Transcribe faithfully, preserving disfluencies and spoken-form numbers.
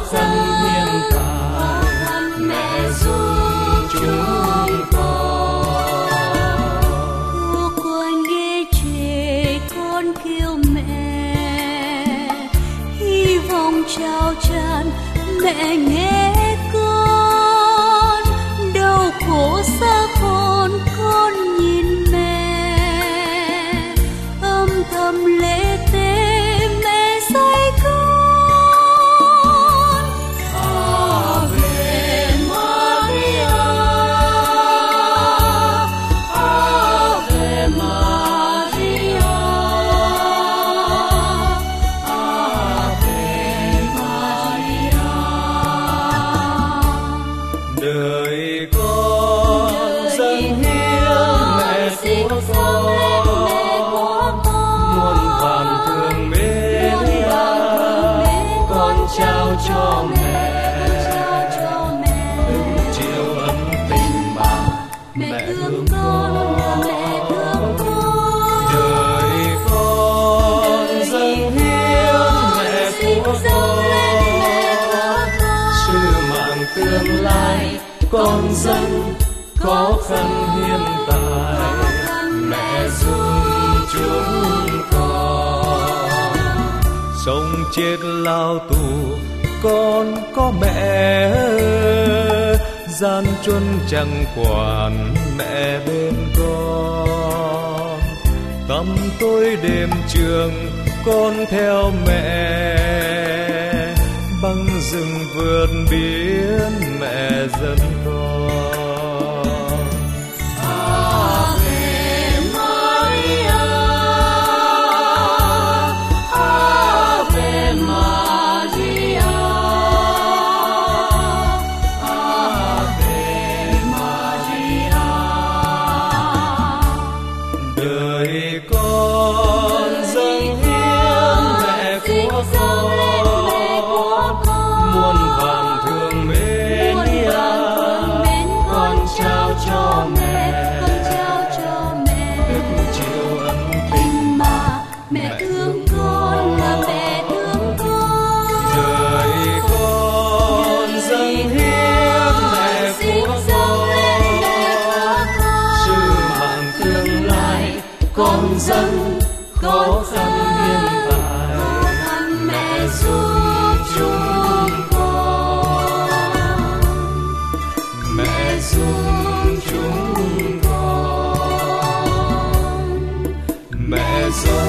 khăn hiện tại, mẹ giúp chúng con. Cô quanh ghế trẻ con kêu mẹ, hy vọng trao tràn mẹ nghe con, đau khổ xa khôn con nhìn mẹ, âm thầm lễ tế mẹ dạy con. Ave Maria, Ave Maria, Ave Maria. Đời con dâng hiến mẹ của con, muôn vàn thương mến con trao cho mẹ, từng chiều ân tình mà mẹ thương con. Đời con dâng hiến mẹ của con, sự mạng tương lai con dâng khó khăn hiện tại, mẹ giúp chúng con. Sống chết lao tù con có mẹ, gian truân chẳng quản mẹ bên con. Tăm tối đêm trường con theo mẹ, băng rừng vườn biển mẹ dẫn con. Ave Maria, Ave Maria, Ave Maria. Đời con dâng hiến mẹ của con, muôn vàn thương mến con trao cho mẹ, được chiều ân tình mà Mẹ thương con là mẹ thương con. đời con dâng hiến mẹ của con, sự mạng tương lai con dâng khó khăn hiện tại, mẹ giúp chúng con, mẹ giúp chúng con, mẹ giúp